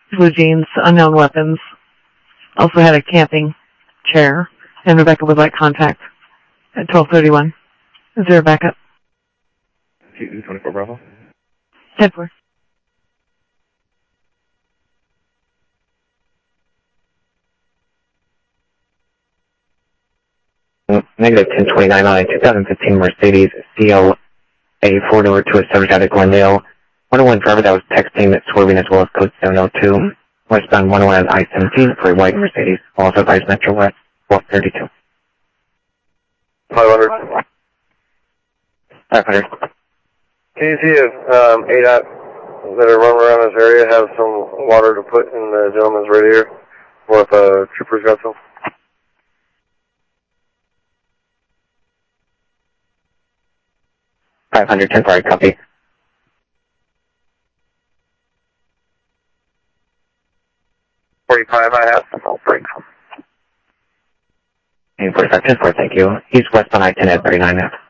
blue jeans, unknown weapons. Also had a camping chair, and Rebecca would like contact at 12:31. Is there a backup? 24 Bravo. 10-4. Negative 1029 on a 2015 Mercedes CLA 4-door to a service out of Glendale. 101 driver that was texting that swerving as well as code 702. Westbound 101 I-17 for a white Mercedes. Also advised Metro West 1232. 500. 500. Can you see if ADOT that are running around this area have some water to put in the gentleman's radiator? Or if troopers got some? 500, 10-4, copy. 45, I have some all breaks. 45, 10-4, thank you. He's westbound I-10 at 39F.